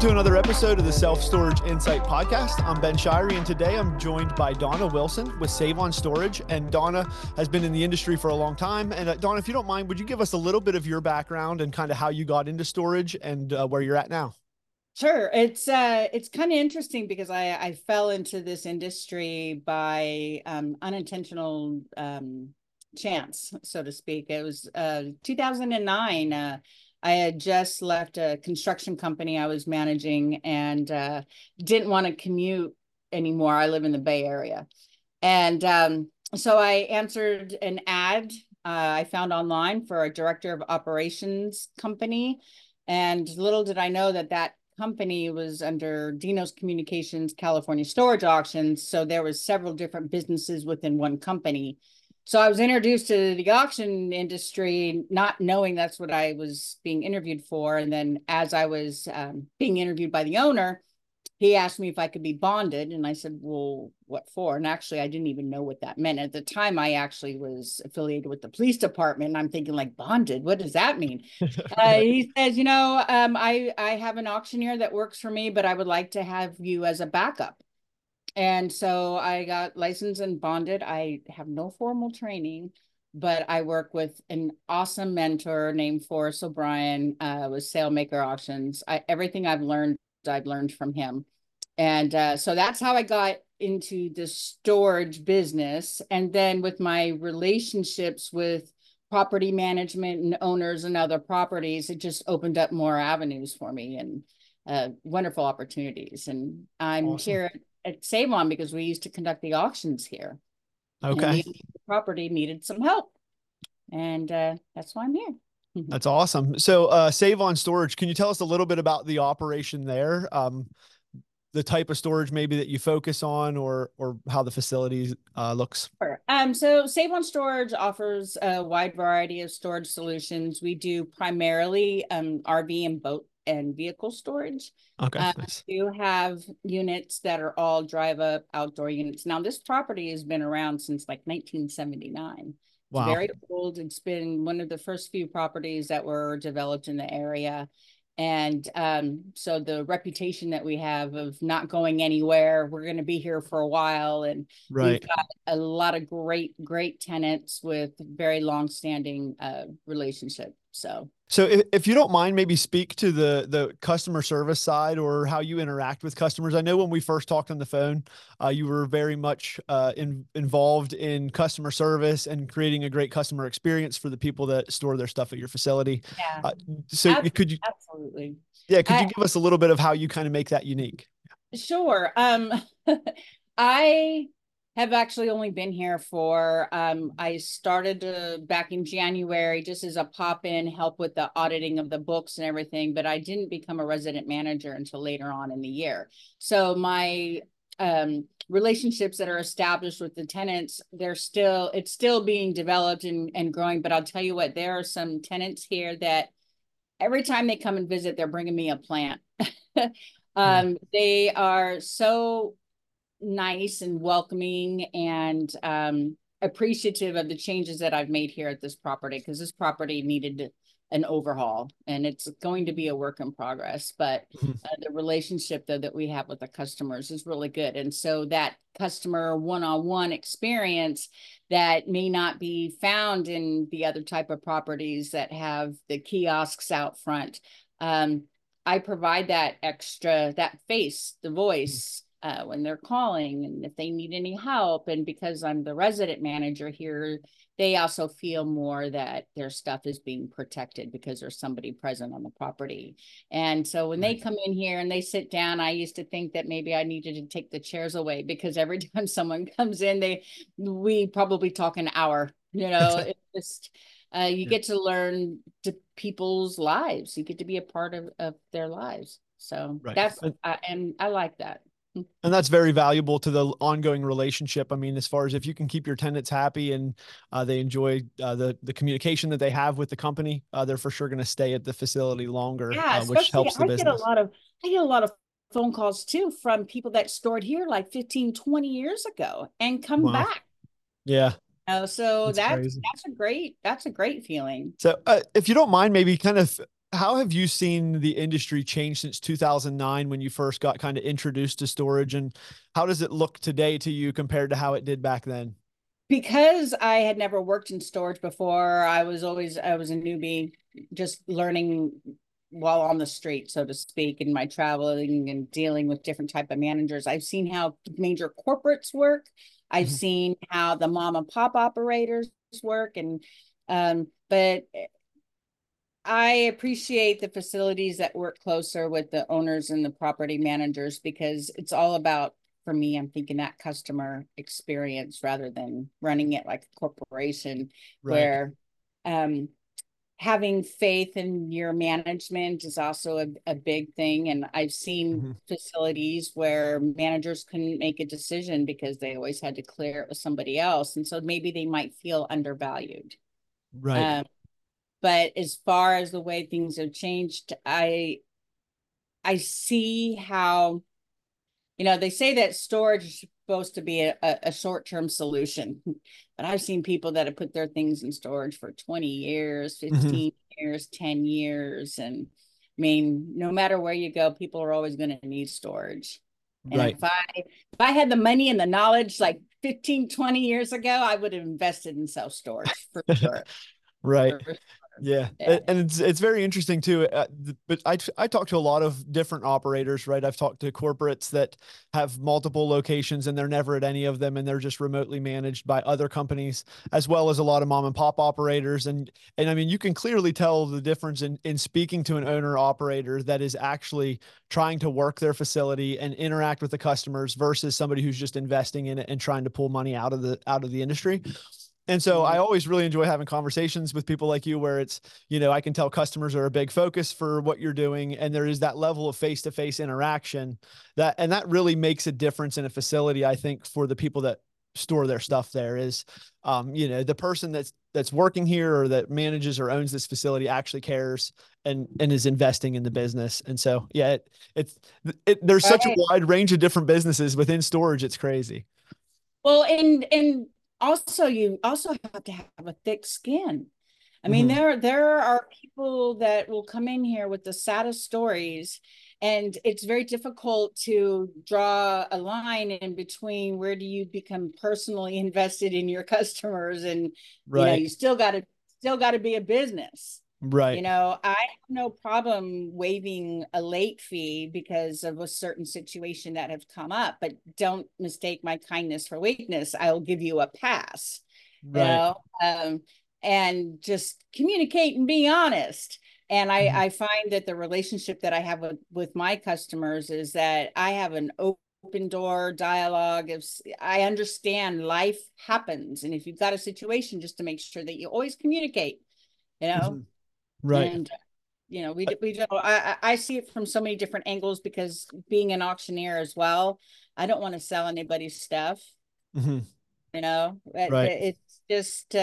to another episode of the Self Storage Insight Podcast. I'm Ben Shirey, and today I'm joined by Donna Wilson with Save On Storage. And Donna has been in the industry for a long time. And Donna, if you don't mind, would you give us a little bit of your background and kind of how you got into storage and where you're at now? Sure. It's kind of interesting because I fell into this industry by unintentional chance, so to speak. It was 2009. I had just left a construction company I was managing and didn't want to commute anymore. I live in the Bay Area. And so I answered an ad I found online for a director of operations company. And little did I know that company was under Dino's Communications California Storage Auctions. So there was several different businesses within one company. So I was introduced to the auction industry, not knowing that's what I was being interviewed for. And then as I was being interviewed by the owner, he asked me if I could be bonded. And I said, well, what for? And actually, I didn't even know what that meant. At the time, I actually was affiliated with the police department. And I'm thinking, like, bonded, what does that mean? He says, I have an auctioneer that works for me, but I would like to have you as a backup. And so I got licensed and bonded. I have no formal training, but I work with an awesome mentor named Forrest O'Brien with Sailmaker Auctions. Everything I've learned from him. And so that's how I got into the storage business. And then with my relationships with property management and owners and other properties, it just opened up more avenues for me and wonderful opportunities. And I'm awesome. Here at Save On because we used to conduct the auctions here. Okay. And the property needed some help. And that's why I'm here. That's awesome. So Save On Storage, can you tell us a little bit about the operation there? The type of storage maybe that you focus on or how the facility looks? Sure. So Save On Storage offers a wide variety of storage solutions. We do primarily RV and boat and vehicle storage. Okay. Nice. We do have units that are all drive up outdoor units. Now, this property has been around since like 1979. It's very old. It's been one of the first few properties that were developed in the area. And so the reputation that we have of not going anywhere, we're going to be here for a while. And We've got a lot of great tenants with very long-standing relationship. So if you don't mind, maybe speak to the customer service side or how you interact with customers. I know when we first talked on the phone, you were very much involved in customer service and creating a great customer experience for the people that store their stuff at your facility. Yeah. Could you? Absolutely. Yeah. Could you give us a little bit of how you kind of make that unique? Sure. I have actually only been here for, I started back in January just as a pop-in, help with the auditing of the books and everything, but I didn't become a resident manager until later on in the year. So my relationships that are established with the tenants, it's still being developed and growing, but I'll tell you what, there are some tenants here that every time they come and visit, they're bringing me a plant. They are so nice and welcoming and appreciative of the changes that I've made here at this property, because this property needed an overhaul and it's going to be a work in progress, but the relationship though that we have with the customers is really good. And so that customer one-on-one experience that may not be found in the other type of properties that have the kiosks out front, I provide that face, the voice, when they're calling and if they need any help. And because I'm the resident manager here, they also feel more that their stuff is being protected because there's somebody present on the property. And so when they come in here and they sit down, I used to think that maybe I needed to take the chairs away because every time someone comes in, we probably talk an hour, it's just, you get to learn people's lives. You get to be a part of their lives. So and I like that. And that's very valuable to the ongoing relationship. I mean, as far as if you can keep your tenants happy and they enjoy the communication that they have with the company, they're for sure going to stay at the facility longer, which helps the business. I get a lot of phone calls too from people that stored here like 15, 20 years ago and come back. Yeah. So that's a great feeling. So if you don't mind, maybe kind of how have you seen the industry change since 2009 when you first got kind of introduced to storage, and how does it look today to you compared to how it did back then? Because I had never worked in storage before, I was a newbie, just learning while on the street, so to speak, in my traveling and dealing with different type of managers. I've seen how major corporates work. I've Mhm. seen how the mom and pop operators work, and but I appreciate the facilities that work closer with the owners and the property managers, because it's all about, for me, I'm thinking that customer experience rather than running it like a corporation, Right. where um, having faith in your management is also a big thing. And I've seen Mhm. facilities where managers couldn't make a decision because they always had to clear it with somebody else. And so maybe they might feel undervalued. Right. Um, but as far as the way things have changed, I see how, they say that storage is supposed to be a short-term solution, but I've seen people that have put their things in storage for 20 years, Mhm. 15 years, 10 years. And I mean, no matter where you go, people are always going to need storage. And Right. if I had the money and the knowledge like 15, 20 years ago, I would have invested in self-storage for sure. Right. For sure. Yeah, Yeah. and it's very interesting too. But I talk to a lot of different operators, right? I've talked to corporates that have multiple locations and they're never at any of them, and they're just remotely managed by other companies, as well as a lot of mom and pop operators. And I mean, you can clearly tell the difference in speaking to an owner operator that is actually trying to work their facility and interact with the customers versus somebody who's just investing in it and trying to pull money out of the industry. And so I Yeah. always really enjoy having conversations with people like you where it's, I can tell customers are a big focus for what you're doing. And there is that level of face-to-face interaction and that really makes a difference in a facility. I think for the people that store their stuff there is, the person that's working here or that manages or owns this facility actually cares and is investing in the business. And so, yeah, there's such a Right. wide range of different businesses within storage. It's crazy. Well, and also you also have to have a thick skin. I mean, Mhm. there are people that will come in here with the saddest stories, and it's very difficult to draw a line in between where do you become personally invested in your customers, and Right. you still got to be a business. Right. I have no problem waiving a late fee because of a certain situation that have come up, but don't mistake my kindness for weakness. I'll give you a pass, you Right. know, um, and just communicate and be honest. And Mhm. I find that the relationship that I have with my customers is that I have an open door dialogue. If I understand life happens, and if you've got a situation, just to make sure that you always communicate, you know, Mhm. Right. and we don't. I see it from so many different angles because being an auctioneer as well, I don't want to sell anybody's stuff. Mhm. Right. It's just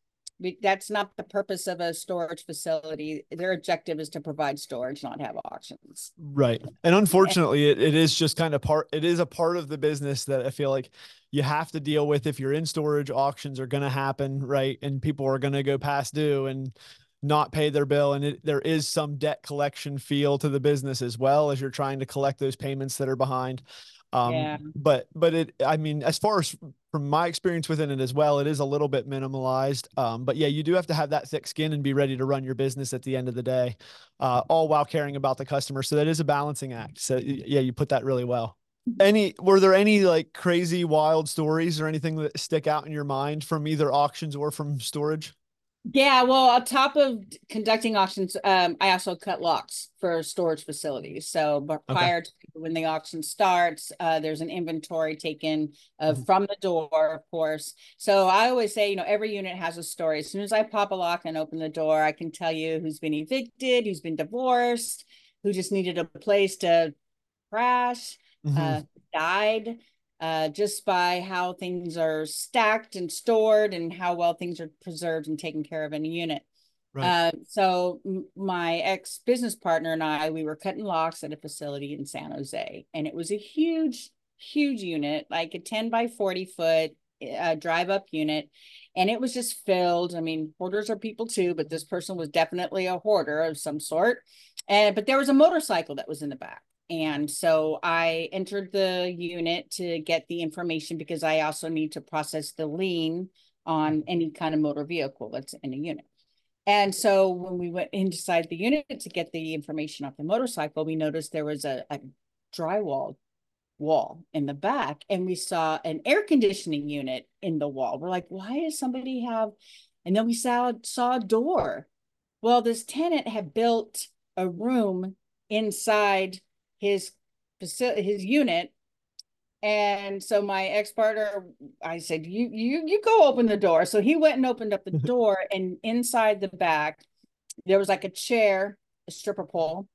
that's not the purpose of a storage facility. Their objective is to provide storage, not have auctions. Right. And unfortunately, it is just kind of it is a part of the business that I feel like you have to deal with if you're in storage. Auctions are going to happen, right? And people are going to go past due and not pay their bill. And there is some debt collection feel to the business as well as you're trying to collect those payments that are behind. Yeah, But I mean, as far as from my experience within it as well, it is a little bit minimalized. But yeah, you do have to have that thick skin and be ready to run your business at the end of the day, all while caring about the customer. So that is a balancing act. So yeah, you put that really well. Were there any like crazy wild stories or anything that stick out in your mind from either auctions or from storage? yeah. Well, on top of conducting auctions, I also cut locks for storage facilities. So, but Okay. prior to when the auction starts, there's an inventory taken Mhm. from the door, of course. So I always say, every unit has a story. As soon as I pop a lock and open the door, I can tell you who's been evicted, who's been divorced, who just needed a place to crash, Mhm. uh, died, just by how things are stacked and stored and how well things are preserved and taken care of in a unit. Right. So my ex business partner and I, we were cutting locks at a facility in San Jose, and it was a huge, huge unit, like a 10 by 40 foot drive up unit. and it was just filled. I mean, hoarders are people too, but this person was definitely a hoarder of some sort. And but there was a motorcycle that was in the back. And so I entered the unit to get the information because I also need to process the lien on any kind of motor vehicle that's in a unit. And so when we went inside the unit to get the information off the motorcycle, we noticed there was a drywall wall in the back, and we saw an air conditioning unit in the wall. We're like, why does somebody have? And then we saw a door. Well, this tenant had built a room inside his his unit. And so my ex-partner, I said, you go open the door. So he went and opened up the door, and inside the back, there was like a chair, a stripper pole,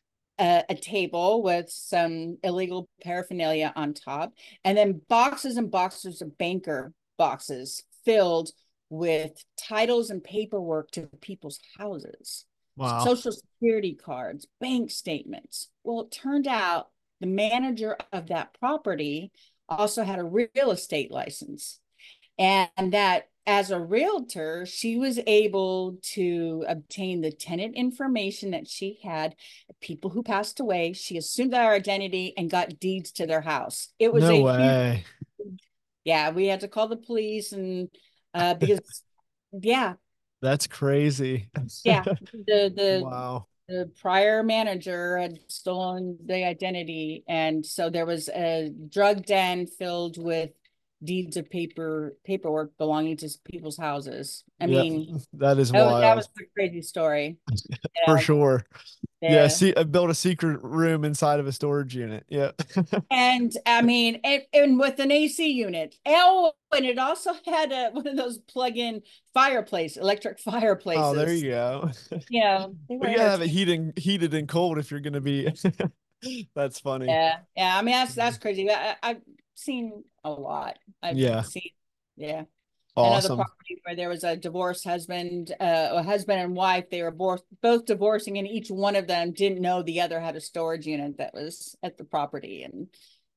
a table with some illegal paraphernalia on top, and then boxes and boxes of banker boxes filled with titles and paperwork to people's houses, Wow. social security cards, bank statements. Well, it turned out the manager of that property also had a real estate license, and that as a realtor, she was able to obtain the tenant information that she had, people who passed away. She assumed their identity and got deeds to their house. It was No a huge, way. yeah, we had to call the police, and because, yeah, That's crazy. yeah, the Wow. the prior manager had stolen the identity, and so there was a drug den filled with deeds of paperwork belonging to people's houses. I Yep. mean, That is that wild was a crazy story. You for know, sure. Yeah. yeah. See, I built a secret room inside of a storage unit. Yeah. And I mean, and with an AC unit. Oh, and it also had one of those plug-in electric Oh, there fireplaces. you go. You know, they were But you gotta have it entertaining. heated and cold if you're gonna be. That's funny. Yeah, yeah. I mean, that's crazy. I've seen a lot. I've Yeah. seen, yeah. Another Awesome. property where there was a divorced husband, a husband and wife. They were both divorcing, and each one of them didn't know the other had a storage unit that was at the property, and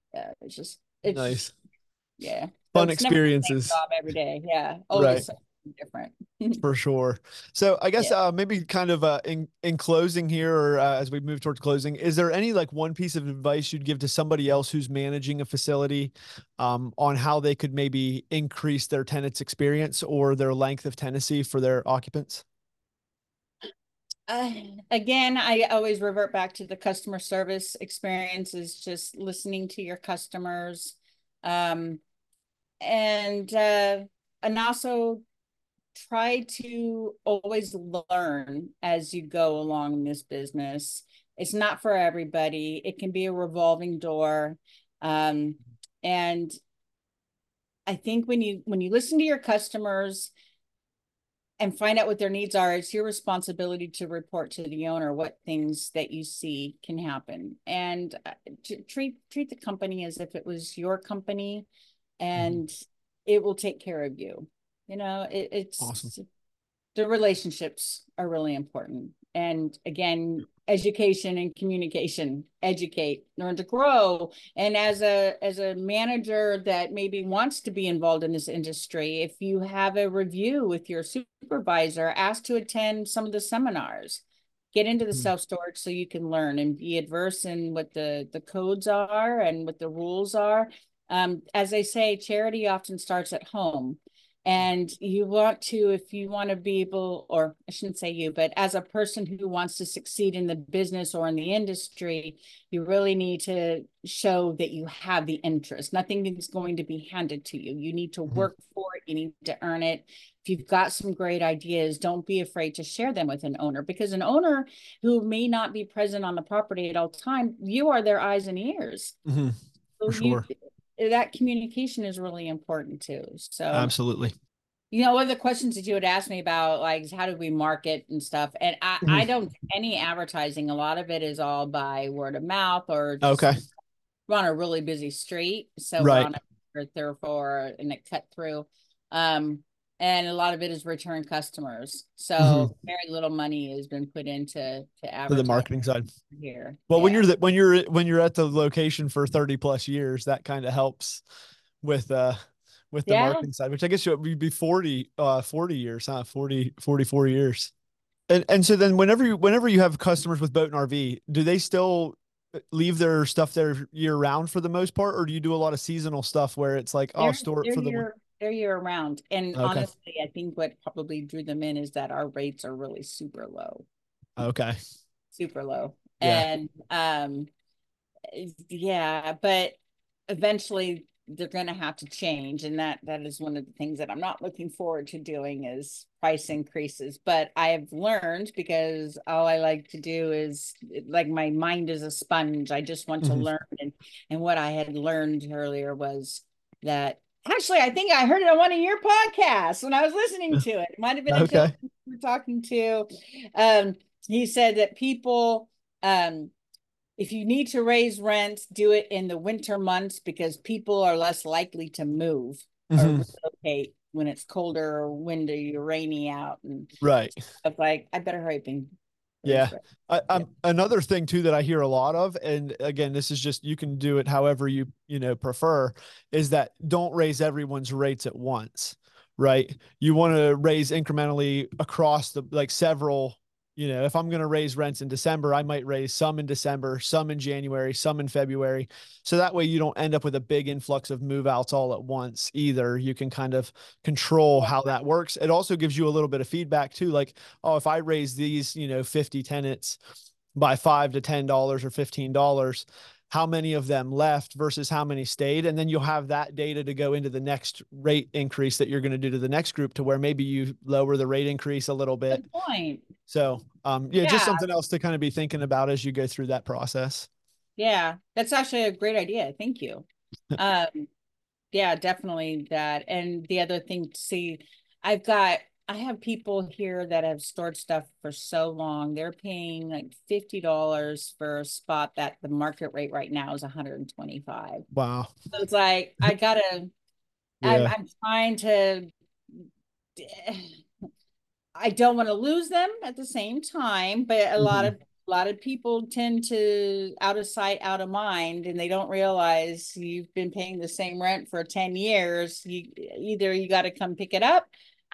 it's Nice. just, yeah. So Fun it's never the same experiences. job every day. Yeah, Right. always something different. For sure. So I guess Yeah. maybe kind of in closing here, or as we move towards closing, is there any like one piece of advice you'd give to somebody else who's managing a facility, on how they could maybe increase their tenants' experience or their length of tenancy for their occupants? Uh, Again, I always revert back to the customer service experience, is just listening to your customers, um, and also try to always learn as you go along in this business. It's not for everybody. It can be a revolving door. Um, and I think when you listen to your customers and find out what their needs are, it's your responsibility to report to the owner what things that you see can happen, and treat the company as if it was your company, Mhm. and it will take care of you. You know, Awesome. it's the relationships are really important. And again, education and communication, educate, learn to grow. And as a manager that maybe wants to be involved in this industry, if you have a review with your supervisor, ask to attend some of the seminars. Get into the Mhm. self-storage so you can learn and be adverse in what the codes are and what the rules are. As I say, charity often starts at home. And you want to, if you want to be able, or I shouldn't say you, but as a person who wants to succeed in the business or in the industry, you really need to show that you have the interest. Nothing is going to be handed to you. You need to Mhm. work for it, you need to earn it. If you've got some great ideas, don't be afraid to share them with an owner, because an owner who may not be present on the property at all time, you are their eyes and ears. Mhm. For So sure. that communication is really important too. So, Absolutely. one of the questions that you would ask me about, like, how do we market and stuff? And I Mhm. don't do any advertising. A lot of it is all by word of mouth, or just Okay. we're on a really busy street. So we're Right. on a thoroughfare and a cut through. Um, and a lot of it is return customers. Mhm. So very little money has been put into to To the advertise marketing side. here. Well, Yeah. when you're at the location for 30 plus years, that kind of helps with with the Yeah. marketing side, which I guess you'd be 40 years, huh? 44 years. And so then whenever you have customers with boat and RV, do they still leave their stuff there year round for the most part, or do you do a lot of seasonal stuff where it's like, I'll store it for the They're year round. And okay. honestly, I think what probably drew them in is that our rates are really super low. Okay. Super low. Yeah. And yeah, but eventually they're going to have to change, and that is one of the things that I'm not looking forward to doing is price increases. But I have learned, because all I like to do is, like, my mind is a sponge. I just want to Mhm. learn, and what I had learned earlier was that, actually, I think I heard it on one of your podcasts when I was listening to it. It might have been a Okay. gentleman we were talking to. um he said that people, if you need to raise rent, do it in the winter months, because people are less likely to move or Mhm. relocate when it's colder or windy or rainy out. And Right. stuff. Like, I better hurry up and raise Yeah. rent. Yeah. I'm another thing too that I hear a lot of, and again, this is just, you can do it however you prefer, is that don't raise everyone's rates at once, right? You want to raise incrementally across the like several, if I'm going to raise rents in December, I might raise some in December, some in January, some in February. So that way you don't end up with a big influx of move outs all at once either. You can kind of control how that works. It also gives you a little bit of feedback too. Like, oh, if I raise these, 50 tenants by $5 to $10 or $15, how many of them left versus how many stayed? And then you'll have that data to go into the next rate increase that you're going to do to the next group, to where maybe you lower the rate increase a little bit. Good point. So, yeah, just Yeah. something else to kind of be thinking about as you go through that process. Yeah. That's actually a great idea. Thank you. Um, yeah, definitely that. And the other thing to see, I've got, I have people here that have stored stuff for so long. They're paying like $50 for a spot that the market rate right now is 125. Wow. So it's like, I'm Yeah. I'm trying to, I don't want to lose them at the same time, but Mhm. a lot of people tend to, out of sight, out of mind, and they don't realize you've been paying the same rent for 10 years. You got to come pick it up,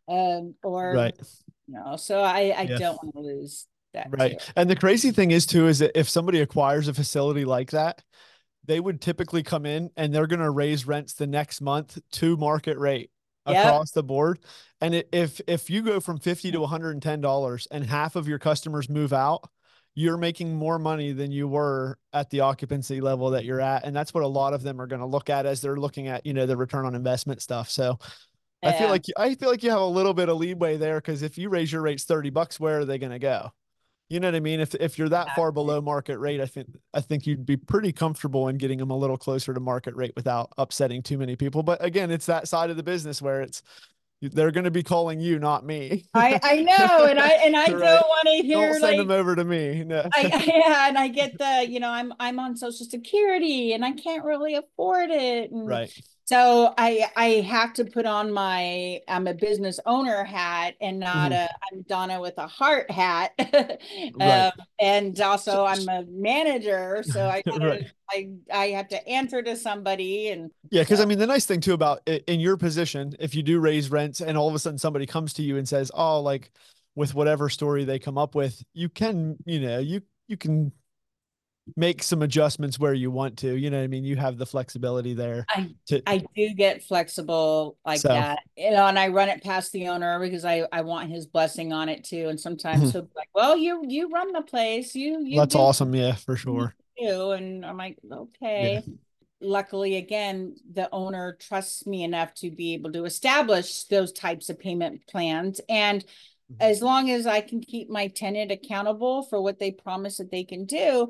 or Right. so I Yeah. don't want to lose that too. Right. And the crazy thing is too, is that if somebody acquires a facility like that, they would typically come in and they're going to raise rents the next month to market rate Yep. across the board. And if you go from 50 to $110 and half of your customers move out, you're making more money than you were at the occupancy level that you're at. And that's what a lot of them are going to look at as they're looking at, the return on investment stuff. So Yeah. I feel like you have a little bit of leeway there, because if you raise your rates $30, where are they going to go? You know what I mean? If you're that far below market rate, I think you'd be pretty comfortable in getting them a little closer to market rate without upsetting too many people. But again, it's that side of the business where they're going to be calling you, not me. I know, and I don't Right? want to Don't hear, send them like, over to me. No. yeah, and I get I'm on Social Security and I can't really afford it. And Right. so I have to put on my, I'm a business owner hat, and not Mhm. I'm Donna with a heart hat. Right. And So, also I'm a manager, so right. I have to answer to somebody. And Yeah, because I so mean, the nice thing too about in your position, if you do raise rents and all of a sudden somebody comes to you and says, "Oh, like with whatever story they come up with, you can, you can make some adjustments where you want to. You know what I mean? You have the flexibility there I to I do get flexible like so that, and I run it past the owner because I want his blessing on it too. And sometimes mhm. he'll be like, "Well, you run the place, you That's do what awesome. Yeah, for you need sure. to do," and I'm like, Yeah. "Okay." Luckily, again, the owner trusts me enough to be able to establish those types of payment plans. And Mhm. as long as I can keep my tenant accountable for what they promise that they can do,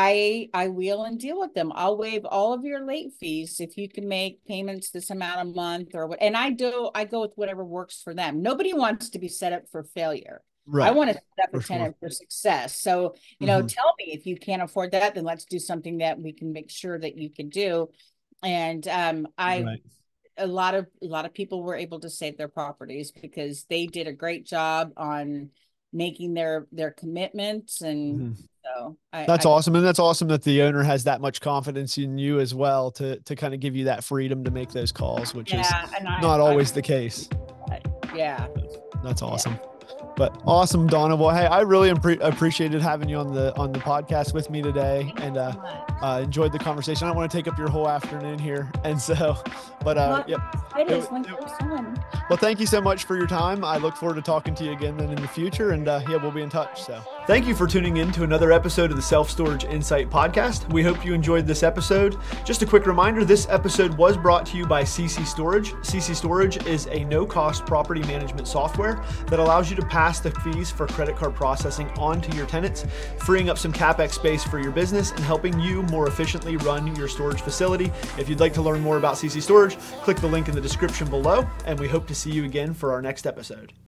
I wheel and deal with them. I'll waive all of your late fees if you can make payments this amount a month or what. And I go with whatever works for them. Nobody wants to be set up for failure. I Right. want to set up a For sure. tenant for success. So, Hmm. tell me if you can't afford that, then let's do something that we can make sure that you can do. And I Right. a lot of people were able to save their properties because they did a great job on making their commitments. And Hmm. So That's awesome. And that's awesome that the owner has that much confidence in you as well to kind of give you that freedom to make those calls, which is not always the case. Yeah. That's awesome. But awesome, Donna. Well, hey, I really appreciated having you on the podcast with me today, and enjoyed the conversation. I don't want to take up your whole afternoon here, and so, but well, thank you so much for your time. I look forward to talking to you again then in the future, and we'll be in touch. So thank you for tuning in to another episode of the Self Storage Insight Podcast. We hope you enjoyed this episode. Just a quick reminder, this episode was brought to you by CC Storage. CC Storage is a no-cost property management software that allows you to pass the fees for credit card processing on to your tenants, freeing up some CapEx space for your business and helping you more efficiently run your storage facility. If you'd like to learn more about CC Storage, click the link in the description below, and we hope to see you again for our next episode.